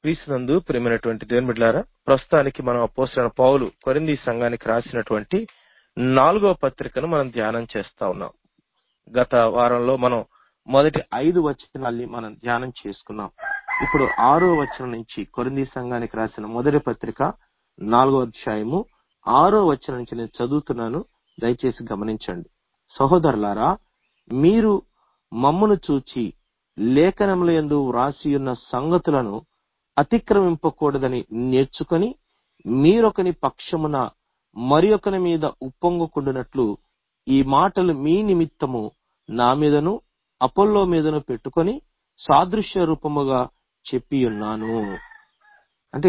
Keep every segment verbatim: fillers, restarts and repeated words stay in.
క్రీస్తునందు ప్రియమైనటువంటి దేవుని బిడ్డలారా, ప్రస్తుతానికి మనం అపోస్తలుడైన పౌలు కొరింథీ సంఘానికి రాసినటువంటి నాలుగవ పత్రికను మనం ధ్యానం చేస్తా ఉన్నాం. గత వారంలో మనం మొదటి ఐదు వచనాల్ని మనం ధ్యానం చేసుకున్నాం. ఇప్పుడు ఆరో వచనం నుంచి కొరింథీ సంఘానికి రాసిన మొదటి పత్రిక నాలుగో అధ్యాయము ఆరో వచనం నుంచి నేను చదువుతున్నాను, దయచేసి గమనించండి. సహోదరులారా, మీరు మమ్మును చూచి లేఖనముల యందు వ్రాసియున్న సంగతులను అతిక్రమింపకూడదని నేర్చుకొని మీరొకని పక్షమున మరి ఒకని మీద ఉప్పొంగకుండునట్లు ఈ మాటలు మీ నిమిత్తము నా మీదను అపోల్లో మీదను పెట్టుకొని సాదృశ్య రూపముగా చెప్పి ఉన్నాను. అంటే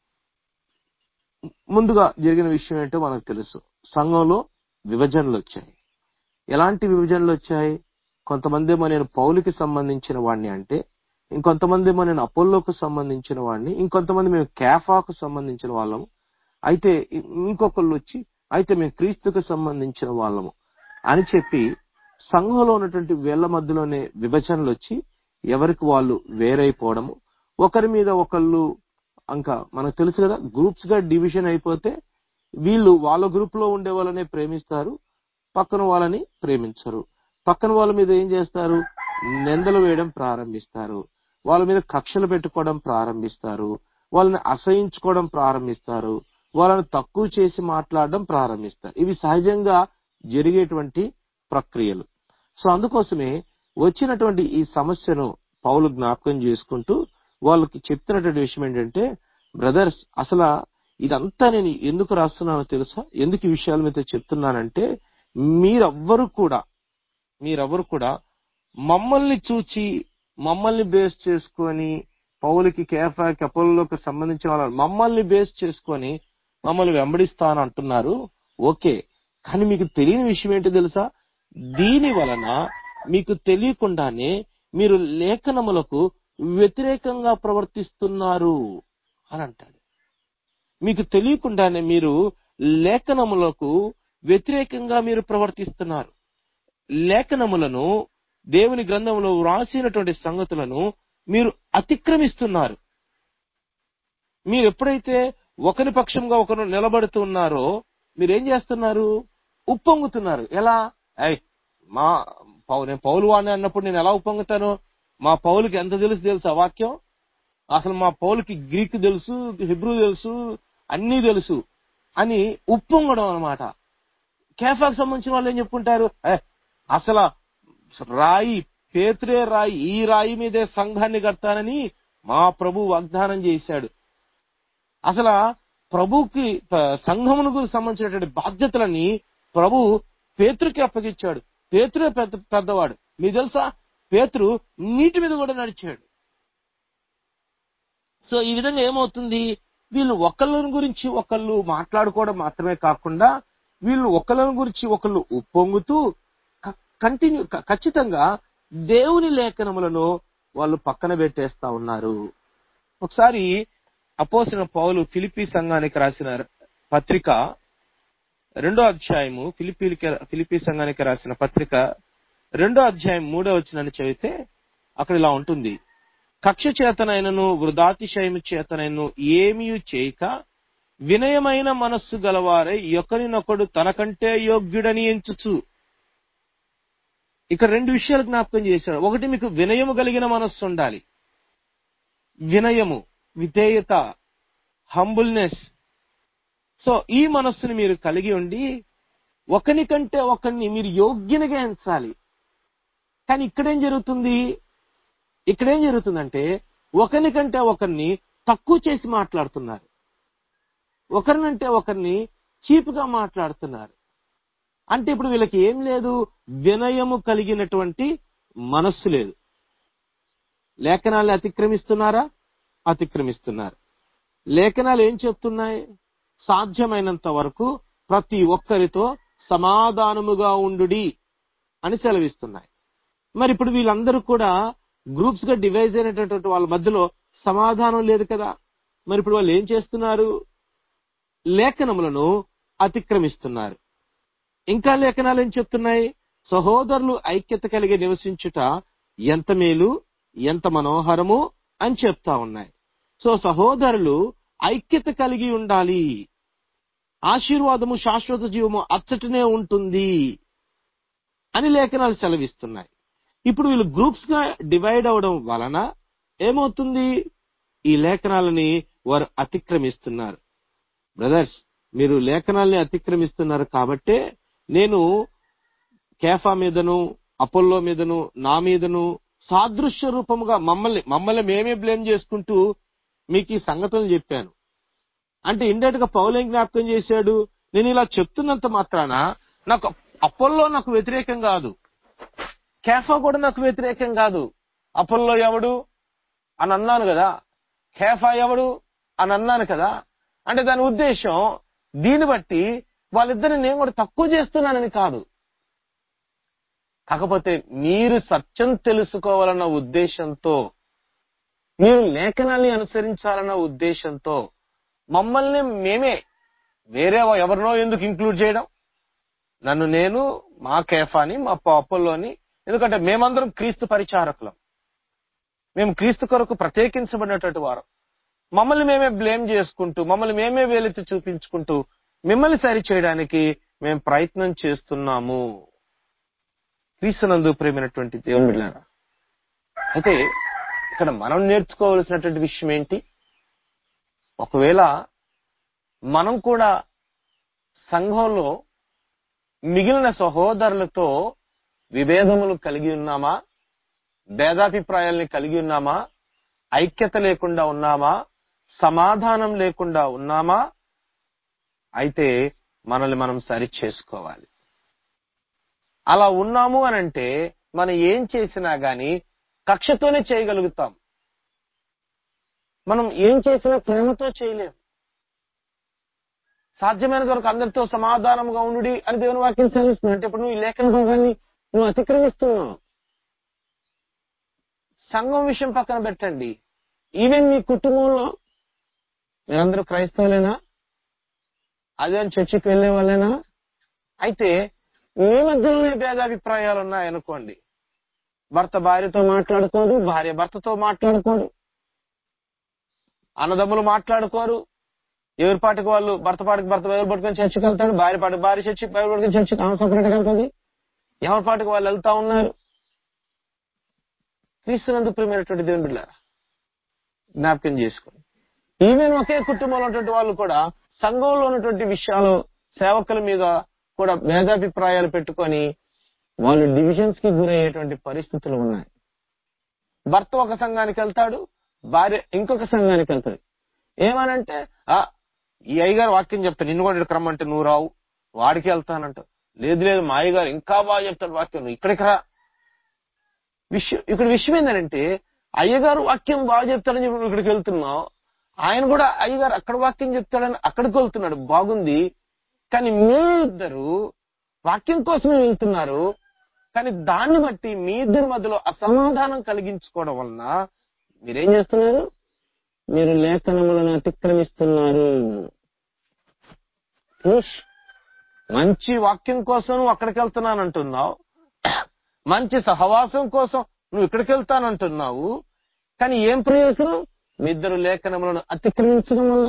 ముందుగా జరిగిన విషయం ఏంటో మనకు తెలుసు. సంఘంలో విభజనలు వచ్చాయి. ఎలాంటి విభజనలు వచ్చాయి? కొంతమంది ఏమో నేను పౌలుకి సంబంధించిన వాడిని అంటే, ఇంకొంతమంది ఏమో నేను అపోల్లోకు సంబంధించిన వాడిని, ఇంకొంతమంది మేము కేఫాకు సంబంధించిన వాళ్ళము, అయితే ఇంకొకళ్ళు వచ్చి అయితే మేము క్రీస్తుకు సంబంధించిన వాళ్ళము అని చెప్పి సంఘంలో ఉన్నటువంటి వీళ్ళ మధ్యలోనే విభజనలు వచ్చి ఎవరికి వాళ్ళు వేరైపోవడము, ఒకరి మీద ఒకళ్ళు ఇంకా మనకు తెలుసు కదా, గ్రూప్స్ గా డివిజన్ అయిపోతే వీళ్ళు వాళ్ళ గ్రూప్ లో ఉండే వాళ్ళనే ప్రేమిస్తారు, పక్కన వాళ్ళని ప్రేమించరు. పక్కన వాళ్ళ మీద ఏం చేస్తారు? నిందలు వేయడం ప్రారంభిస్తారు, వాళ్ళ మీద కక్షలు పెట్టుకోవడం ప్రారంభిస్తారు, వాళ్ళని అసహించుకోవడం ప్రారంభిస్తారు, వాళ్ళని తక్కువ చేసి మాట్లాడడం ప్రారంభిస్తారు. ఇవి సహజంగా జరిగేటువంటి ప్రక్రియలు. సో అందుకోసమే వచ్చినటువంటి ఈ సమస్యను పౌలు జ్ఞాపకం చేసుకుంటూ వాళ్ళకి చెప్తున్నటువంటి విషయం ఏంటంటే, బ్రదర్స్, అసలు ఇదంతా నేను ఎందుకు రాస్తున్నానో తెలుసా? ఎందుకు ఈ విషయాల మీద చెప్తున్నానంటే, మీరెవ్వరు కూడా మీరెవ్వరు కూడా మమ్మల్ని చూచి మమ్మల్ని బేస్ చేసుకొని పౌలుకి కేఫాకి అపోల్లోకి సంబంధించిన వాళ్ళు మమ్మల్ని బేస్ చేసుకొని మమ్మల్ని వెంబడిస్తాను అంటున్నారు. ఓకే, కానీ మీకు తెలియని విషయం ఏంటో తెలుసా? దీని వలన మీకు తెలియకుండానే మీరు లేఖనములకు వ్యతిరేకంగా ప్రవర్తిస్తున్నారు అని అంటాడు. మీకు తెలియకుండానే మీరు లేఖనములకు వ్యతిరేకంగా మీరు ప్రవర్తిస్తున్నారు. లేఖనములను, దేవుని గ్రంథంలో వ్రాసినటువంటి సంగతులను మీరు అతిక్రమిస్తున్నారు. మీరు ఎప్పుడైతే ఒకరి పక్షంగా ఒకరు నిలబడుతున్నారో మీరేం చేస్తున్నారు? ఉప్పొంగుతున్నారు. ఎలా? ఐ మా పౌ నేను పౌలు వాడిని అన్నప్పుడు నేను ఎలా ఉప్పొంగుతాను? మా పౌలుకి ఎంత తెలుసు తెలుసు ఆ వాక్యం? అసలు మా పౌలుకి గ్రీక్ తెలుసు, హిబ్రూ తెలుసు, అన్నీ తెలుసు అని ఉప్పొంగడం అనమాట. కేఫాకు సంబంధించిన వాళ్ళు ఏం చెప్పుకుంటారు? అసలు రాయి పేతురే రాయి, ఈ రాయి మీదే సంఘాన్ని కడతానని మా ప్రభు వాగ్దానం చేశాడు. అసలు ప్రభుకి సంఘమునకు సంబంధించినటువంటి బాధ్యతలని ప్రభు పేతురుకి అప్పగించాడు. పేతురే పెద్ద పెద్దవాడు. మీకు తెలుసా, పేతురు నీటి మీద కూడా నడిచాడు. సో ఈ విధంగా ఏమవుతుంది? వీళ్ళు ఒకళ్ళని గురించి ఒకళ్ళు మాట్లాడుకోవడం మాత్రమే కాకుండా వీళ్ళు ఒకళ్ళని గురించి ఒకళ్ళు ఉప్పొంగుతూ కంటిన్యూ ఖచ్చితంగా దేవుని లేఖనములను వాళ్ళు పక్కన పెట్టేస్తా ఉన్నారు. ఒకసారి అపోస్తలుడైన పౌలు ఫిలిప్పీ సంఘానికి రాసిన పత్రిక రెండో అధ్యాయము ఫిలిప్పీకి ఫిలిప్పీ సంఘానికి రాసిన పత్రిక రెండో అధ్యాయం మూడో వచనాన్ని చదివితే అక్కడ ఇలా ఉంటుంది. కక్ష చేతనైనను వృధాతిశయము చేతనైనను ఏమీ చేయక వినయమైన మనస్సు గలవారై ఒకరినొకడు తనకంటే యోగ్యుడని ఎంచుచు. ఇక్కడ రెండు విషయాలు జ్ఞాపకం చేశాడు. ఒకటి, మీకు వినయము కలిగిన మనస్సు ఉండాలి. వినయము, విధేయత, హంబుల్నెస్. సో ఈ మనస్సుని మీరు కలిగి ఉండి ఒకని కంటే ఒకరిని మీరు యోగ్యునిగా ఎంచాలి. కానీ ఇక్కడేం జరుగుతుంది? ఇక్కడేం జరుగుతుందంటే ఒకరి కంటే ఒకరిని తక్కువ చేసి మాట్లాడుతున్నారు, ఒకరినంటే ఒకరిని చీపుగా మాట్లాడుతున్నారు. అంటే ఇప్పుడు వీళ్ళకి ఏం లేదు? వినయము కలిగినటువంటి మనస్సు లేదు. లేఖనాలు అతిక్రమిస్తున్నారా? అతిక్రమిస్తున్నారు. లేఖనాలు ఏం చెప్తున్నాయి? సాధ్యమైనంత వరకు ప్రతి ఒక్కరితో సమాధానముగా ఉండుడి అని సెలవిస్తున్నాయి. మరి ఇప్పుడు వీళ్ళందరూ కూడా గ్రూప్స్ గా డివైజ్ అయినటువంటి వాళ్ళ మధ్యలో సమాధానం లేదు కదా. మరి ఇప్పుడు వాళ్ళు ఏం చేస్తున్నారు? లేఖనములను అతిక్రమిస్తున్నారు. ఇంకా లేఖనాలు ఏం చెప్తున్నాయి? సహోదరులు ఐక్యత కలిగి నివసించుట ఎంత మేలు, ఎంత మనోహరము అని చెప్తా ఉన్నాయి. సో సహోదరులు ఐక్యత కలిగి ఉండాలి. ఆశీర్వాదము శాశ్వత జీవము అచ్చటనే ఉంటుంది అని లేఖనాలు సెలవిస్తున్నాయి. ఇప్పుడు వీళ్ళు గ్రూప్స్ గా డివైడ్ అవడం వలన ఏమవుతుంది? ఈ లేఖనాలని వారు అతిక్రమిస్తున్నారు. బ్రదర్స్, మీరు లేఖనాల్ని అతిక్రమిస్తున్నారు కాబట్టే నేను కేఫా మీదను, అపోల్లో మీదను, నా మీదను సాదృశ్య రూపముగా మమ్మల్ని మమ్మల్ని మేమే బ్లేమ్ చేసుకుంటూ మీకు ఈ సంగతులు చెప్పాను. అంటే ఇండైరెక్ట్ గా పౌలేం జ్ఞాపకం చేశాడు, నేను ఇలా చెప్తున్నంత మాత్రాన నాకు అపోల్లో నాకు వ్యతిరేకం కాదు, కేఫా కూడా నాకు వ్యతిరేకం కాదు. అపోల్లో ఎవడు అని అన్నాను కదా, కేఫా ఎవడు అని అన్నాను కదా. అంటే దాని ఉద్దేశం దీన్ని బట్టి వాళ్ళిద్దరిని నేను కూడా తక్కువ చేస్తున్నానని కాదు. కాకపోతే మీరు సత్యం తెలుసుకోవాలన్న ఉద్దేశంతో, మీరు లేఖనాల్ని అనుసరించాలన్న ఉద్దేశంతో మమ్మల్ని మేమే వేరే ఎవరినో ఎందుకు ఇంక్లూడ్ చేయడం? నన్ను నేను, మా కేఫాని, మా అపోల్లోని, ఎందుకంటే మేమందరం క్రీస్తు పరిచారకులం, మేము క్రీస్తు కొరకు ప్రత్యేకించబడినటువంటి వారు. మమ్మల్ని మేమే బ్లేమ్ చేసుకుంటూ, మమ్మల్ని మేమే వేలెత్తి చూపించుకుంటూ మిమ్మల్ని సరి చేయడానికి మేము ప్రయత్నం చేస్తున్నాము. క్రీస్తునందు ప్రేమైనటువంటి దేవుని బిడ్డలారా, అయితే ఇక్కడ మనం నేర్చుకోవలసినటువంటి విషయం ఏంటి? ఒకవేళ మనం కూడా సంఘంలో మిగిలిన సహోదరులతో విభేదములు కలిగి ఉన్నామా, భేదాభిప్రాయాల్ని కలిగి ఉన్నామా, ఐక్యత లేకుండా ఉన్నామా, సమాధానం లేకుండా ఉన్నామా, అయితే మనల్ని మనం సరి చేసుకోవాలి. అలా ఉన్నాము అని అంటే మనం ఏం చేసినా గాని కక్షతోనే చేయగలుగుతాం. మనం ఏం చేసినా ప్రేమతో చేయలేం. సాధ్యమైన వరకు అందరితో సమాధానంగా ఉండు అని దేవుని వాక్యం సెలవిస్తుంది. అంటే ఇప్పుడు నువ్వు ఈ లేఖన భాగాన్ని నువ్వు అతిక్రమిస్తున్నావు. సంఘం విషయం పక్కన పెట్టండి, ఈవెన్ మీ కుటుంబంలో మీరందరూ క్రైస్తవులేనా, అదే చర్చికి వెళ్లే వాళ్ళేనా? అయితే మీ మధ్యలోనే భేదాభిప్రాయాలు ఉన్నాయనుకోండి, భర్త భార్యతో మాట్లాడుకోడు, భార్య భర్తతో మాట్లాడుకోడు, అన్నదమ్ములు మాట్లాడుకోరు, ఎవరి పాటికి వాళ్ళు, భర్త పాటికి భర్త బైబిల్ పట్టుకొని చర్చికి వెళ్తాడు, భార్య పాటికి భార్య చర్చి బైబిల్ పట్టుకొని చర్చికి ఆమె సపరేట్ గా వెళ్తుంది, ఎవరి పాటికి వాళ్ళు వెళ్తా ఉన్నారు. క్రీస్తునందు ప్రియమైనటువంటి దేవుని బిడ్డలారా, జ్ఞాపకం చేసుకోండి, ఈవెన్ ఒకే కుటుంబంలో ఉన్నటువంటి వాళ్ళు కూడా సంఘంలో ఉన్నటువంటి విషయాలు, సేవకుల మీద కూడా భేదాభిప్రాయాలు పెట్టుకొని వాళ్ళు డివిజన్స్ కి గురయ్యేటువంటి పరిస్థితులు ఉన్నాయి. భర్త ఒక సంఘానికి వెళ్తాడు, భార్య ఇంకొక సంఘానికి వెళ్తాడు. ఏమనంటే, ఆ ఈ అయ్యగారు వాక్యం చెప్తాను, నిన్ను కూడా ఇక్కడ రమ్మంటే నువ్వు రావు, వాడికి వెళ్తానంట. లేదు లేదు మా అయ్యగారు ఇంకా బాగా చెప్తాడు వాక్యం, నువ్వు ఇక్కడికి రా. విషయం ఇక్కడ విషయం ఏంటంటే, అయ్యగారు వాక్యం బాగా చెప్తాడని చెప్పి నువ్వు ఇక్కడికి వెళ్తున్నావు, ఆయన కూడా అయ్యగారు అక్కడ వాక్యం చెప్తాడని అక్కడికి వెళ్తున్నాడు, బాగుంది. కానీ మీ ఇద్దరు వాక్యం కోసమే వెళ్తున్నారు, కానీ దాన్ని బట్టి మీ ఇద్దరి మధ్యలో అసమాధానం కలిగించుకోవడం వలన మీరేం చేస్తున్నారు? మీరు లేఖనములను అతిక్రమిస్తున్నారు. మంచి వాక్యం కోసం నువ్వు అక్కడికి వెళ్తున్నానంటున్నావు, మంచి సహవాసం కోసం నువ్వు ఇక్కడికి వెళ్తానంటున్నావు, కానీ ఏం ప్రయోజనం? మీ ఇద్దరు లేఖనములను అతిక్రమించడం వల్ల.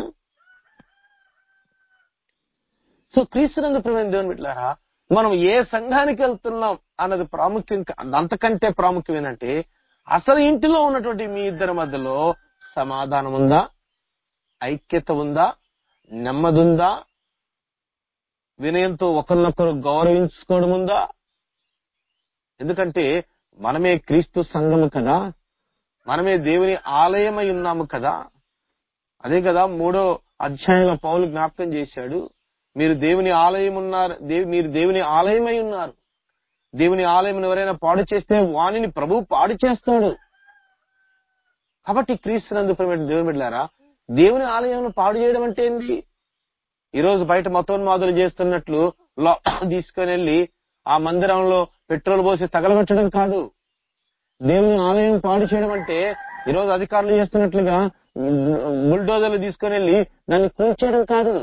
సో క్రీస్తునందు ప్రియమైన దేవుని బిడ్డలారా, మనం ఏ సంఘానికి వెళ్తున్నాం అన్నది ప్రాముఖ్యం. అంతకంటే ప్రాముఖ్యం ఏంటంటే, అసలు ఇంటిలో ఉన్నటువంటి మీ ఇద్దరి మధ్యలో సమాధానం ఉందా, ఐక్యత ఉందా, నెమ్మది ఉందా, వినయంతో ఒకరినొకరు గౌరవించుకోవడం ఉందా? ఎందుకంటే మనమే క్రీస్తు సంఘము కదా, మనమే దేవుని ఆలయమై ఉన్నాము కదా. అదే కదా మూడో అధ్యాయంలో పౌలు జ్ఞాపకం చేశాడు, మీరు దేవుని ఆలయం ఉన్నారు, మీరు దేవుని ఆలయమై ఉన్నారు. దేవుని ఆలయం ఎవరైనా పాడు చేస్తే వాణిని ప్రభువు పాడు చేస్తాడు. కాబట్టి క్రీస్తునందు ప్రియమైన దేవుని బిడ్డలారా, దేవుని ఆలయం పాడు చేయడం అంటే ఏంది? ఈరోజు బయట మతోన్మాదులు చేస్తున్నట్లు తీసుకొని వెళ్ళి ఆ మందిరంలో పెట్రోల్ పోసి తగలబెట్టడం కాదు. దేవుని ఆలయం పాడు చేయడం అంటే ఈరోజు అధికారులు చేస్తున్నట్లుగా బుల్డోజర్లు తీసుకొని వెళ్ళి దాన్ని కూల్చేయడం కాదు.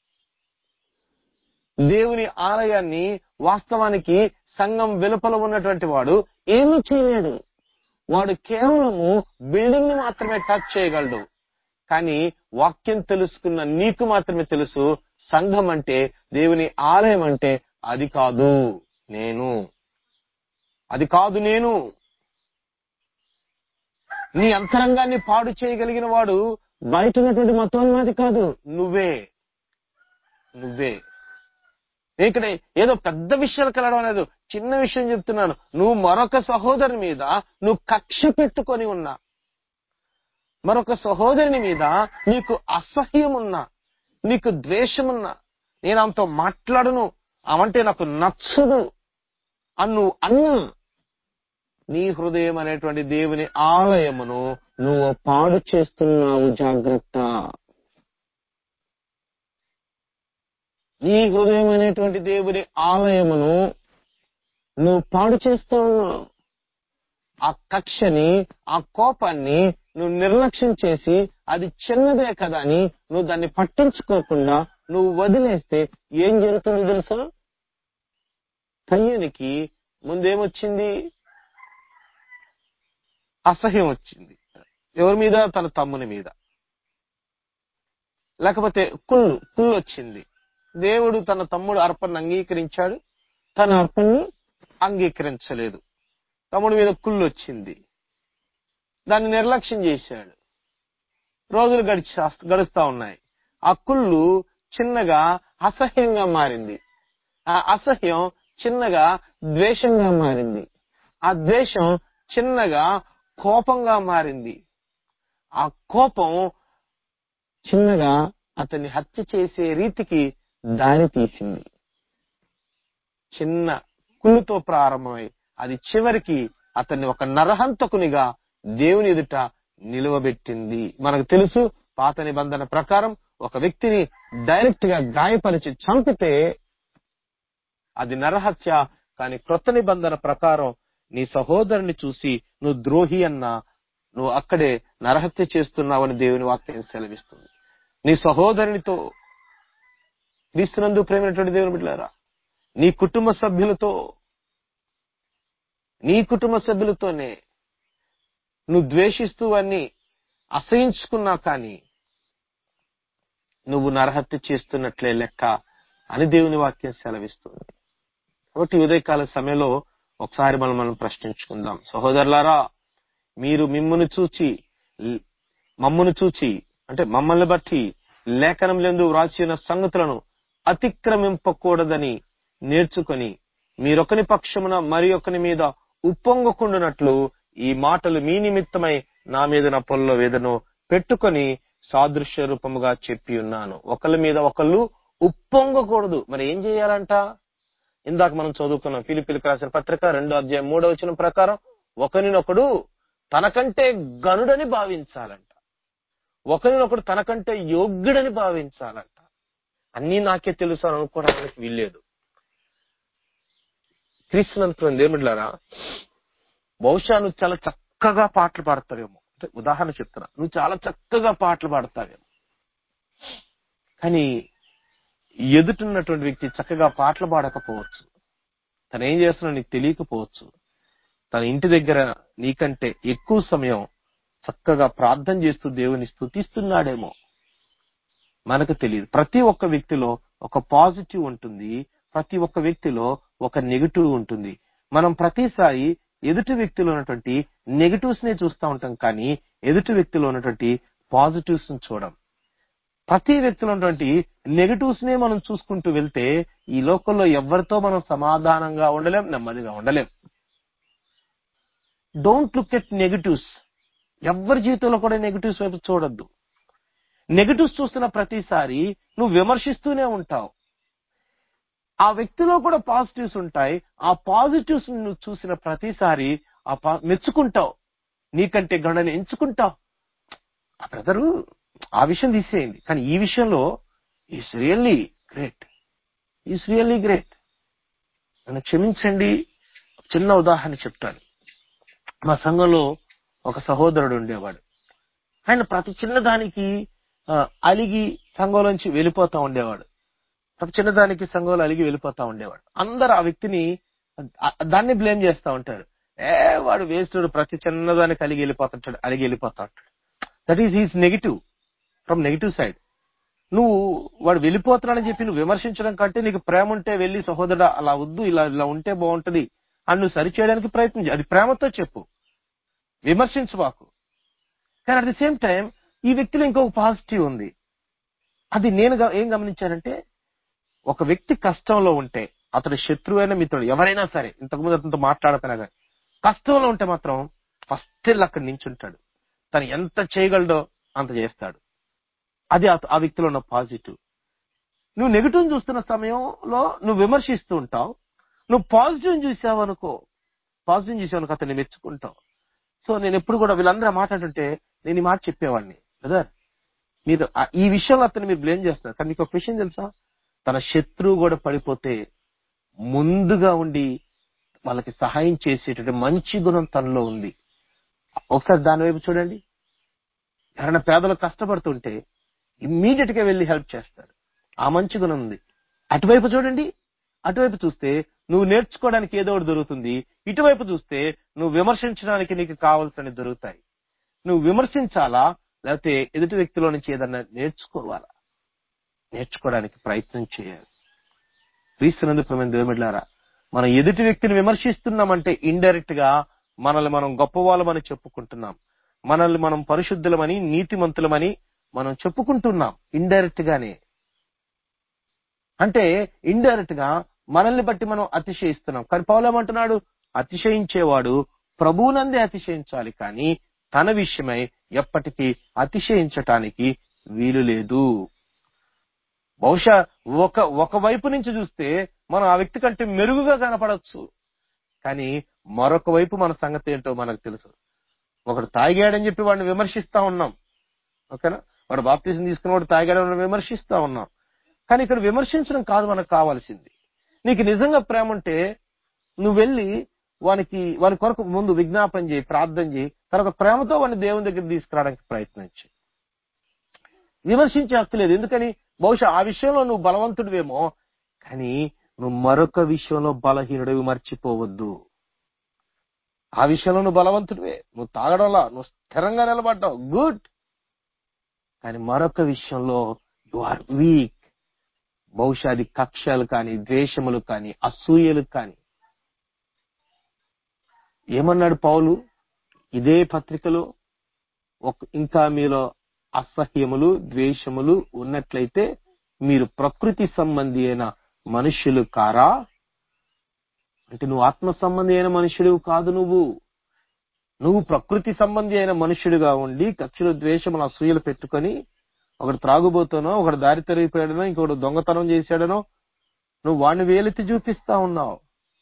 దేవుని ఆలయాన్ని వాస్తవానికి సంఘం వెలుపల ఉన్నటువంటి వాడు ఏమీ చేయలేడు, వాడు కేవలము బిల్డింగ్ ని మాత్రమే టచ్ చేయగలడు. కానీ వాక్యం తెలుసుకున్న నీకు మాత్రమే తెలుసు సంఘం అంటే, దేవుని ఆలయం అంటే అది కాదు నేను, అది కాదు నేను. నీ అంతరంగాన్ని పాడు చేయగలిగిన వాడు బయట ఉన్నటువంటి మతోన్మాది కాదు, నువ్వే నువ్వే ఇక్కడ ఏదో పెద్ద విషయాలు కలగడం అనేది చిన్న విషయం చెప్తున్నాను. నువ్వు మరొక సహోదరుని మీద నువ్వు కక్ష పెట్టుకొని ఉన్నా, మరొక సహోదరుని మీద నీకు అసహ్యం ఉన్నా, నీకు ద్వేషమున్నా, నేను ఆమెతో మాట్లాడను, అవంటే నాకు నచ్చదు అన్ను అన్నా, నీ హృదయం అనేటువంటి దేవుని ఆలయమును నువ్వు పాడు చేస్తున్నావు. జాగ్రత్త. నీ హృదయం అనేటువంటి దేవుని ఆలయమును నువ్వు పాడు చేస్తూ ఉన్నావు. ఆ కక్షని, ఆ కోపాన్ని నువ్వు నిర్లక్ష్యం చేసి అది చిన్నదే కదా అని నువ్వు దాన్ని పట్టించుకోకుండా నువ్వు వదిలేస్తే ఏం జరుగుతుందో తెలుసా? కయ్యనికి ముందేమొచ్చింది? అసహ్యం వచ్చింది. ఎవరి మీద? తన తమ్ముని మీద. లేకపోతే కుళ్ళు కుళ్ళు వచ్చింది. దేవుడు తన తమ్ముడు అర్పణను అంగీకరించాడు, తన అర్పణని అంగీకరించలేదు. తమ్ముడి మీద కుళ్ళు వచ్చింది, దాన్ని నిర్లక్ష్యం చేశాడు. రోజులు గడిచి గడుస్తా ఉన్నాయి. ఆ కుళ్ళు చిన్నగా అసహ్యంగా మారింది. ఆ అసహ్యం చిన్నగా ద్వేషంగా మారింది. ఆ ద్వేషం చిన్నగా కోపంగా మారింది. ఆ కోపం చిన్నగా అతన్ని హత్య చేసే రీతికి దారి తీసింది. చిన్న కుళ్ళుతో ప్రారంభమై అది చివరికి అతన్ని ఒక నరహంతకునిగా దేవుని ఎదుట నిలువబెట్టింది. మనకు తెలుసు, పాత నిబంధన ప్రకారం ఒక వ్యక్తిని డైరెక్ట్ గా గాయపరిచి చంపితే అది నరహత్య. కానీ క్రొత్త నిబంధన ప్రకారం నీ సహోదరుని చూసి నువ్వు ద్రోహి అన్నా నువ్వు అక్కడే నరహత్య చేస్తున్నావని దేవుని వాక్యం సెలవిస్తుంది. నీ సహోదరునితో, క్రీస్తునందు ప్రేమైనటువంటి దేవుని బిడ్డలారా, నీ కుటుంబ సభ్యులతో నీ కుటుంబ సభ్యులతోనే నువ్వు ద్వేషిస్తూ అన్ని అసహించుకున్నా కానీ నువ్వు నరహత్య చేస్తున్నట్లే లెక్క అని దేవుని వాక్యం సెలవిస్తుంది. కాబట్టి ఉదయకాల సమయంలో ఒకసారి మనం మనం ప్రశ్నించుకుందాం. సహోదరులారా, మీరు మిమ్మును చూచి మమ్మును చూచి అంటే మమ్మల్ని బట్టి లేఖనములందు వ్రాసిన సంగతులను అతిక్రమింపకూడదని నేర్చుకొని మీరొకని పక్షమున మరి ఒకని మీద ఉప్పొంగకుండునట్లు ఈ మాటలు మీ నిమిత్తమై నా మీద నా పొల్లో వేదను పెట్టుకొని సాదృశ్య రూపముగా చెప్పి ఉన్నాను. ఒకళ్ళ మీద ఒకళ్ళు ఉప్పొంగకూడదు. మరి ఏం చేయాలంట? ఇందాక మనం చదువుకున్నాం, ఫిలిప్పీయులకు రాసిన పత్రిక రెండో అధ్యాయం మూడో వచనం ప్రకారం ఒకరినొకడు తనకంటే గనుడని భావించాలంట, ఒకరినొకడు తనకంటే యోగ్యుడని భావించాలంట. అన్నీ నాకే తెలుసు అని అనుకోవడానికి వీల్లేదు. క్రీస్తునందు దేవుడిలారా, బహుశా నువ్వు చాలా చక్కగా పాటలు పాడతావేమో, అంటే ఉదాహరణ చెప్తున్నా, నువ్వు చాలా చక్కగా పాటలు పాడతావేమో, కానీ ఎదుటిన్నటువంటి వ్యక్తి చక్కగా పాటలు పాడకపోవచ్చు. తను ఏం చేస్తున్నా నీకు తెలియకపోవచ్చు. తన ఇంటి దగ్గర నీకంటే ఎక్కువ సమయం చక్కగా ప్రార్థన చేస్తూ దేవుని స్తుతిస్తున్నాడేమో, మనకు తెలియదు. ప్రతి ఒక్క వ్యక్తిలో ఒక పాజిటివ్ ఉంటుంది, ప్రతి ఒక్క వ్యక్తిలో ఒక నెగిటివ్ ఉంటుంది. మనం ప్రతిసారి ఎదుటి వ్యక్తిలో ఉన్నటువంటి నెగిటివ్స్ నే చూస్తూ ఉంటాం, కానీ ఎదుటి వ్యక్తిలో ఉన్నటువంటి పాజిటివ్స్ ని చూడం. ప్రతి వ్యక్తిలో ఉన్నటువంటి నెగిటివ్స్ నే మనం చూసుకుంటూ వెళ్తే ఈ లోకంలో ఎవరితో మనం సమాధానంగా ఉండలేం, నెమ్మదిగా ఉండలేం. Don't look at negatives. ఎవరి జీవితంలో కూడా నెగిటివ్స్ వైపు చూడొద్దు. నెగిటివ్స్ చూస్తున్న ప్రతిసారి నువ్వు విమర్శిస్తూనే ఉంటావు. ఆ వ్యక్తిలో కూడా పాజిటివ్స్ ఉంటాయి. ఆ పాజిటివ్స్ నువ్వు చూసిన ప్రతిసారి ఆ మెచ్చుకుంటావు, నీకంటే గణని ఎంచుకుంటావు. ఆ బ్రదరు ఆ విషయం తీసేయండి, కానీ ఈ విషయంలో is really great, is really great. నన్ను క్షమించండి, చిన్న ఉదాహరణ చెప్తాను. మా సంఘంలో ఒక సహోదరుడు ఉండేవాడు. ఆయన ప్రతి చిన్నదానికి అలిగి సంఘంలోంచి వెళ్ళిపోతా ఉండేవాడు. ప్రతి చిన్నదానికి సంఘంలో అలిగి వెళ్ళిపోతా ఉండేవాడు. అందరు ఆ వ్యక్తిని దాన్ని బ్లేమ్ చేస్తా ఉంటారు. ఏ వాడు వేస్ట్, ప్రతి చిన్నదానికి అలిగి వెళ్ళిపోతుంటాడు, అలిగి వెళ్ళిపోతా ఉంటాడు. That is his negative. From negative side. నువ్వు వాడు వెళ్ళిపోతున్నాడని చెప్పి నువ్వు విమర్శించడం కంటే నీకు ప్రేమ ఉంటే వెళ్ళి సహోదరుడు అలా వద్దు, ఇలా ఇలా ఉంటే బాగుంటది అని నువ్వు సరిచేయడానికి ప్రయత్నించు. అది ప్రేమతో చెప్పు, విమర్శించబాకు. కానీ అట్ ది సేమ్ టైం ఈ వ్యక్తిలో ఇంకొక పాజిటివ్ ఉంది. అది నేను ఏం గమనించానంటే, ఒక వ్యక్తి కష్టంలో ఉంటే అతడు శత్రువైన మిత్రుడు ఎవరైనా సరే, ఇంతకుముందు అతనితో మాట్లాడకపోయినా కానీ కష్టంలో ఉంటే మాత్రం ఫస్ట్ వెళ్ళి అక్కడి నుంచి ఉంటాడు. తను ఎంత చేయగలడో అంత చేస్తాడు. అది ఆ వ్యక్తిలో ఉన్న పాజిటివ్. నువ్వు నెగిటివ్ చూస్తున్న సమయంలో నువ్వు విమర్శిస్తూ ఉంటావు. నువ్వు పాజిటివ్ చూసావు అనుకో, పాజిటివ్ చూసావు అతన్ని మెచ్చుకుంటావు. సో నేను ఎప్పుడు కూడా వీళ్ళందరూ మాట్లాడుతుంటే నేను ఈ మాట చెప్పేవాడిని, బ్రదర్ మీరు ఈ విషయంలో అతన్ని మీరు బ్లేమ్ చేస్తున్నారు, కానీ నీకు ఒక విషయం తెలుసా, తన శత్రువు కూడా పడిపోతే ముందుగా ఉండి వాళ్ళకి సహాయం చేసేటటువంటి మంచి గుణం తనలో ఉంది. ఒకసారి దాని వైపు చూడండి. ఎవరైనా పేదలు కష్టపడుతుంటే ఇమ్మీడియట్ గా వెళ్ళి హెల్ప్ చేస్తారు, ఆ మంచి గుణం ఉంది. అటువైపు చూడండి, అటువైపు చూస్తే నువ్వు నేర్చుకోవడానికి ఏదో ఒకటి దొరుకుతుంది, ఇటువైపు చూస్తే నువ్వు విమర్శించడానికి నీకు కావాల్సినవి దొరుకుతాయి. నువ్వు విమర్శించాలా లేకపోతే ఎదుటి వ్యక్తిలో నుంచి ఏదన్నా నేర్చుకోవాలా? నేర్చుకోవడానికి ప్రయత్నం చేయాలి. క్రీస్తునందు దేవుమిట్లారా, మనం ఎదుటి వ్యక్తిని విమర్శిస్తున్నామంటే ఇండైరెక్ట్ గా మనల్ని మనం గొప్పవాళ్ళమని చెప్పుకుంటున్నాం, మనల్ని మనం పరిశుద్ధులమని నీతిమంతులమని మనం చెప్పుకుంటున్నాం ఇండైరెక్ట్ గానే. అంటే ఇండైరెక్ట్ గా మనల్ని బట్టి మనం అతిశయిస్తున్నాం. కానీ పౌలు ఏమంటున్నాడు, అతిశయించేవాడు ప్రభువునందే అతిశయించాలి, కానీ తన విషయమై ఎప్పటికీ అతిశయించటానికి వీలు లేదు. బహుశా ఒక ఒక వైపు నుంచి చూస్తే మనం ఆ వ్యక్తి కంటే మెరుగుగా కనపడవచ్చు, కానీ మరొక వైపు మన సంగతి ఏంటో మనకు తెలుసు. ఒకడు తాగాడని చెప్పి వాడిని విమర్శిస్తా ఉన్నాం, ఓకేనా, వాడు బాప్తిజం తీసుకున్న వాడు తాగాడని విమర్శిస్తా ఉన్నాం. కానీ ఇక్కడ విమర్శించడం కాదు మనకు కావాల్సింది. నీకు నిజంగా ప్రేమ ఉంటే నువ్వు వెళ్ళి వానికి వాని కొరకు ముందు విజ్ఞాపన చేయి, ప్రార్థన చేయి, తర్వాత ప్రేమతో వాడిని దేవుని దగ్గర తీసుకురావడానికి ప్రయత్నించి. విమర్శించే హక్కు లేదు, ఎందుకని బహుశా ఆ విషయంలో నువ్వు బలవంతుడివేమో, కానీ నువ్వు మరొక విషయంలో బలహీనుడివి మర్చిపోవద్దు. ఆ విషయంలో నువ్వు బలవంతుడివే, నువ్వు తాగడంలా నువ్వు స్థిరంగా నిలబడ్డావు, గుడ్. కానీ మరొక విషయంలో యు ఆర్ వీక్. బహుశా అది కక్షలు కానీ, ద్వేషములు కానీ, అసూయలు కానీ. ఏమన్నాడు పౌలు ఇదే పత్రికలో, ఇంకా మీలో అసహ్యములు ద్వేషములు ఉన్నట్లయితే మీరు ప్రకృతి సంబంధి అయిన మనుష్యులు కారా? అంటే నువ్వు ఆత్మ సంబంధి అయిన మనుష్యుడు కాదు, నువ్వు నువ్వు ప్రకృతి సంబంధి అయిన మనుష్యుడిగా ఉండి కక్షలు ద్వేషములు అసూయలు పెట్టుకొని ఒకడు త్రాగుబోతానో, ఒకడు దారి తరిగిపోయాడనో, ఇంకొకడు దొంగతనం చేశాడనో నువ్వు వాడిని వేలెత్తి చూపిస్తా ఉన్నావు.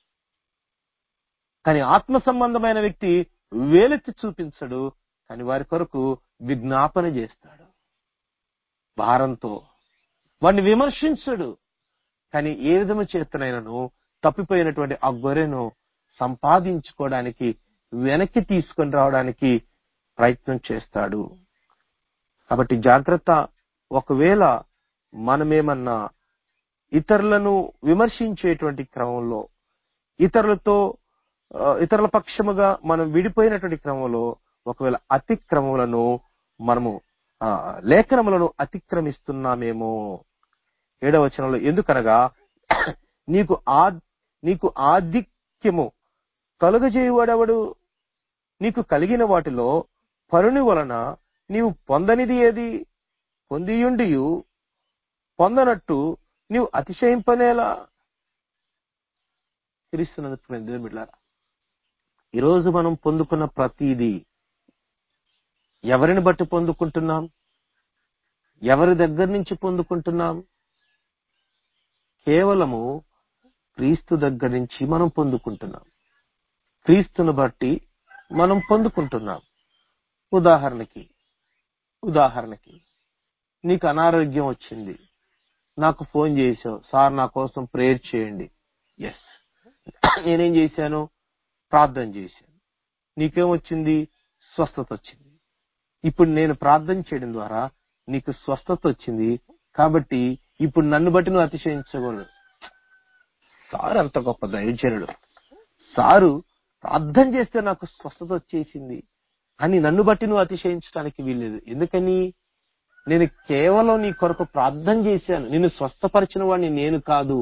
కానీ ఆత్మ సంబంధమైన వ్యక్తి వేలెత్తి చూపించడు, కానీ వారి కొరకు విజ్ఞాపన చేస్తాడు భారంతో. వాడిని విమర్శించడు, కానీ ఏ విధము చేతనైనను తప్పిపోయినటువంటి ఆ గొర్రెను సంపాదించుకోవడానికి వెనక్కి తీసుకొని రావడానికి ప్రయత్నం చేస్తాడు. కాబట్టి జాగ్రత్త. ఒకవేళ మనమేమన్నా ఇతరులను విమర్శించేటువంటి క్రమంలో, ఇతరులతో ఇతరుల పక్షముగా మనం విడిపోయినటువంటి క్రమంలో ఒకవేళ అతిక్రమములను మనము ఆ లేఖనములను అతిక్రమిస్తున్నామేమో. ఏడవ వచనంలో, ఎందుకనగా నీకు ఆ నీకు ఆధిక్యము కలుగజేయువాడెవడు? నీకు కలిగిన వాటిలో పరుని వలన నీవు పొందనిది ఏది? పొందియుండియు పొందనట్టు నీవు అతిశయింపనేలా? క్రీస్తునందు బిడ్డలారా, ఈరోజు మనం పొందుకున్న ప్రతిదీ ఎవరిని బట్టి పొందుకుంటున్నాం? ఎవరి దగ్గర నుంచి పొందుకుంటున్నాం? కేవలము క్రీస్తు దగ్గర నుంచి మనం పొందుకుంటున్నాం. క్రీస్తును బట్టి మనం పొందుకుంటున్నాం. ఉదాహరణకి ఉదాహరణకి నీకు అనారోగ్యం వచ్చింది, నాకు ఫోన్ చేసావు, సార్ నా కోసం ప్రేయర్ చేయండి. ఎస్, నేనేం చేశాను? ప్రార్థన చేశాను. నీకేమొచ్చింది? స్వస్థత వచ్చింది. ఇప్పుడు నేను ప్రార్థన చేయడం ద్వారా నీకు స్వస్థత వచ్చింది, కాబట్టి ఇప్పుడు నన్ను బట్టి నువ్వు అతిశయించకూడదు. సారు అంత గొప్ప దైవజనుడు, సారు ప్రార్థన చేస్తే నాకు స్వస్థత వచ్చేసింది అని నన్ను బట్టి నువ్వు అతిశయించడానికి వీల్లేదు. ఎందుకని? నేను కేవలం నీ కొరకు ప్రార్థన చేశాను, నిన్ను స్వస్థపరిచిన వాడిని నేను కాదు.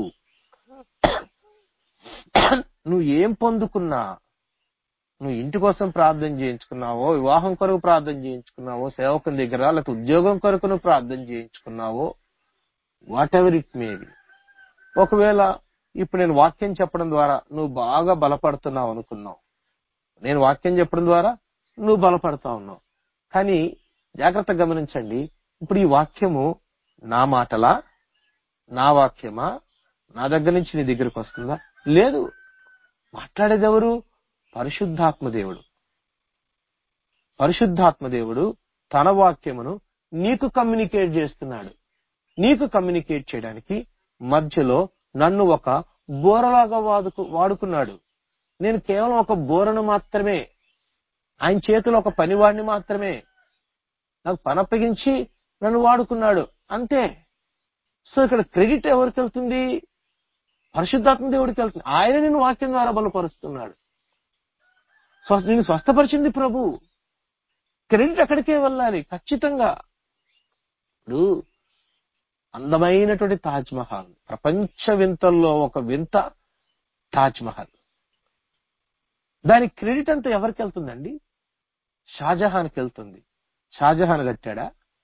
నువ్వు ఏం పొందుకున్నా, నువ్వు ఇంటి కోసం ప్రార్థన చేయించుకున్నావో, వివాహం కొరకు ప్రార్థన చేయించుకున్నావో, సేవకుని దగ్గర లేకపోతే ఉద్యోగం కొరకు నువ్వు ప్రార్థన చేయించుకున్నావో, whatever it may be. ఒకవేళ ఇప్పుడు నేను వాక్యం చెప్పడం ద్వారా నువ్వు బాగా బలపడుతున్నావు అనుకున్నావు, నేను వాక్యం చెప్పడం ద్వారా నువ్వు బలపడతా ఉన్నావు. కానీ జాగ్రత్త గమనించండి, ఇప్పుడు ఈ వాక్యము నా మాటలా, నా వాక్యమా, నా దగ్గర నుంచి నీ దగ్గరకు వస్తుందా? లేదు. మాట్లాడేది ఎవరు? పరిశుద్ధాత్మదేవుడు. పరిశుద్ధాత్మదేవుడు తన వాక్యమును నీకు కమ్యూనికేట్ చేస్తున్నాడు. నీకు కమ్యూనికేట్ చేయడానికి మధ్యలో నన్ను ఒక బోరలాగా వాడుకు వాడుకున్నాడు. నేను కేవలం ఒక బోరను మాత్రమే, ఆయన చేతిలో ఒక పనివాడిని మాత్రమే. నాకు పని అప్పగించి నన్ను వాడుకున్నాడు, అంతే. సో ఇక్కడ క్రెడిట్ ఎవరికి వెళ్తుంది? పరిశుద్ధాత్మ దేవుడికి వెళ్తుంది. ఆయన నిన్ను వాక్యం ద్వారా బలపరుస్తున్నాడు. నిన్ను స్వస్థపరిచింది ప్రభు. క్రెడిట్ అక్కడికే వెళ్ళాలి ఖచ్చితంగా. ఇప్పుడు అందమైనటువంటి తాజ్ మహల్, ప్రపంచ వింతల్లో ఒక వింత తాజ్ మహల్, దాని క్రెడిట్ అంతా ఎవరికి వెళ్తుందండి? షాజహాన్కి వెళ్తుంది. షాజహాన్ కట్టాడా?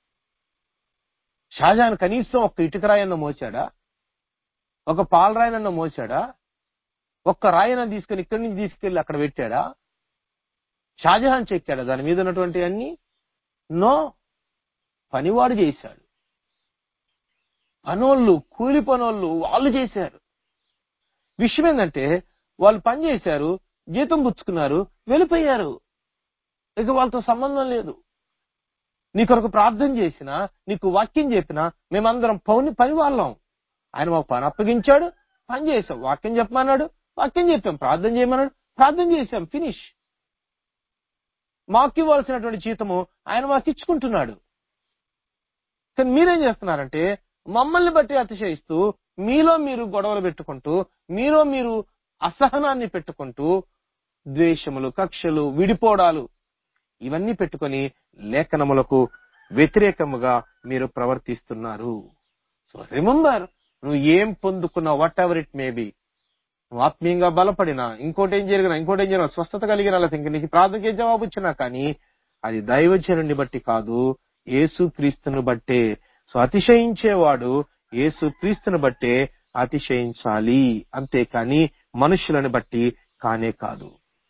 షాజహాన్ కనీసం ఒక్క ఇటుకరాయన్న మోచాడా? ఒక పాలరాయనన్న మోచాడా? ఒక్క రాయన తీసుకెళ్లి ఇక్కడి నుంచి తీసుకెళ్లి అక్కడ పెట్టాడా? షాజహాన్ చెక్కాడా దాని మీద ఉన్నటువంటి అన్ని? నో, పనివాడు చేశాడు. పనోళ్ళు, కూలి పనోళ్ళు వాళ్ళు చేశారు. విషయం ఏంటంటే వాళ్ళు పని చేశారు, జీతం పుచ్చుకున్నారు, వెళ్ళిపోయారు. ఇక వాళ్ళతో సంబంధం లేదు. నీ కొరకు ప్రార్థన చేసినా, నీకు వాక్యం చెప్పినా మేమందరం పౌని పని వాళ్ళం. ఆయన మాకు పని అప్పగించాడు, పని చేసాం. వాక్యం చెప్పమన్నాడు, వాక్యం చెప్పాం. ప్రార్థన చేయమన్నాడు, ప్రార్థన చేశాం. ఫినిష్. మాకు ఇవ్వాల్సినటువంటి జీతము ఆయన మాకు ఇచ్చుకుంటున్నాడు. కానీ మీరేం చేస్తున్నారంటే మమ్మల్ని బట్టి అతిశయిస్తూ, మీలో మీరు గొడవలు పెట్టుకుంటూ, మీలో మీరు అసహనాన్ని పెట్టుకుంటూ, ద్వేషములు, కక్షలు, విడిపోవడాలు ఇవన్నీ పెట్టుకొని లేఖనములకు వ్యతిరేకముగా మీరు ప్రవర్తిస్తున్నారు. సో రిమెంబర్, నువ్వు ఏం పొందుకున్నావు, whatever it may be, నువ్వు ఆత్మీయంగా బలపడినా, ఇంకోటి ఏం జరిగినా, ఇంకోటి ఏం జరిగినా, స్వస్థత కలిగిన లేకపోతే ఇంక నీకు ప్రార్థనకే జవాబు వచ్చినా కానీ అది దైవజనుని బట్టి కాదు, యేసు క్రీస్తును బట్టే. సో అతిశయించేవాడు యేసు క్రీస్తును బట్టే అతిశయించాలి, అంతేకాని మనుషులను బట్టి కానే కాదు.